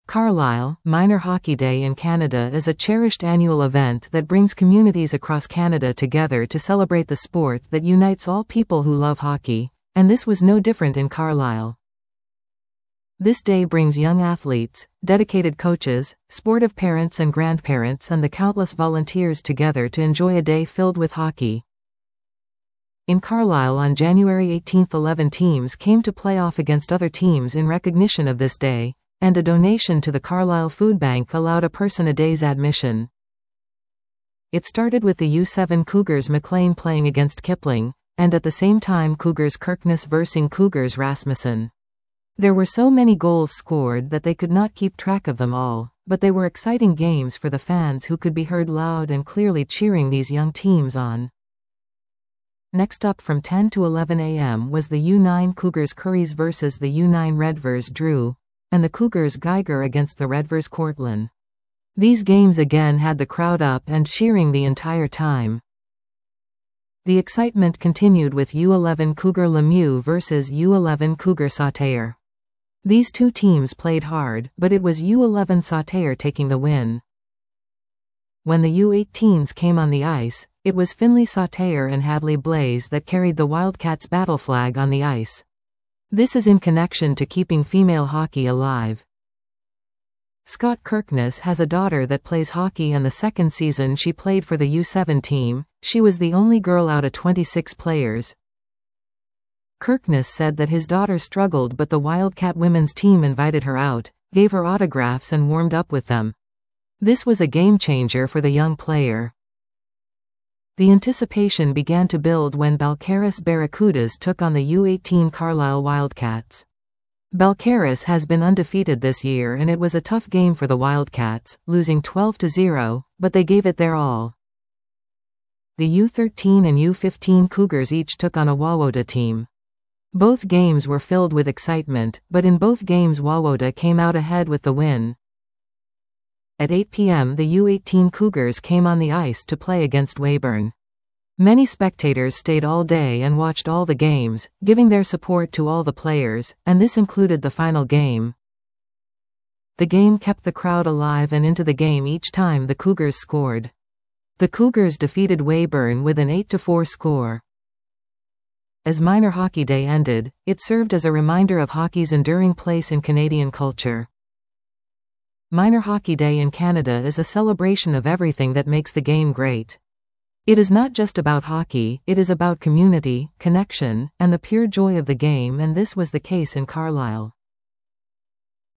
Carlisle, Minor Hockey Day in Canada is a cherished annual event that brings communities across Canada together to celebrate the sport that unites all people who love hockey, and this was no different in Carlisle. This day brings young athletes, dedicated coaches, sportive parents and grandparents and the countless volunteers together to enjoy a day filled with hockey. In Carlisle on January 18, 11 teams came to play off against other teams in recognition of this day, and a donation to the Carlisle Food Bank allowed a person a day's admission. It started with the U7 Cougars McLean playing against Kipling, and at the same time Cougars Kirkness vs Cougars Rasmussen. There were so many goals scored that they could not keep track of them all, but they were exciting games for the fans who could be heard loud and clearly cheering these young teams on. Next up from 10 to 11 a.m. was the U9 Cougars Curries vs the U9 Redvers Drew, and the Cougars Geiger against the Redvers Cortland. These games again had the crowd up and cheering the entire time. The excitement continued with U11 Cougar Lemieux vs U11 Cougar Sauterre. These two teams played hard, but it was U11 Sauterre taking the win. When the U18s came on the ice, it was Finley Sauterre and Hadley Blaze that carried the Wildcats battle flag on the ice. This is in connection to keeping female hockey alive. Scott Kirkness has a daughter that plays hockey, and the second season she played for the U7 team, she was the only girl out of 26 players. Kirkness said that his daughter struggled, but the Wildcat women's team invited her out, gave her autographs and warmed up with them. This was a game changer for the young player. The anticipation began to build when Balcarres Barracudas took on the U18 Carlisle Wildcats. Balcarres has been undefeated this year, and it was a tough game for the Wildcats, losing 12-0, but they gave it their all. The U13 and U15 Cougars each took on a Wawota team. Both games were filled with excitement, but in both games Wawota came out ahead with the win. At 8 p.m. the U18 Cougars came on the ice to play against Weyburn. Many spectators stayed all day and watched all the games, giving their support to all the players, and this included the final game. The game kept the crowd alive and into the game each time the Cougars scored. The Cougars defeated Weyburn with an 8-4 score. As Minor Hockey Day ended, it served as a reminder of hockey's enduring place in Canadian culture. Minor Hockey Day in Canada is a celebration of everything that makes the game great. It is not just about hockey, it is about community, connection, and the pure joy of the game, and this was the case in Carlisle.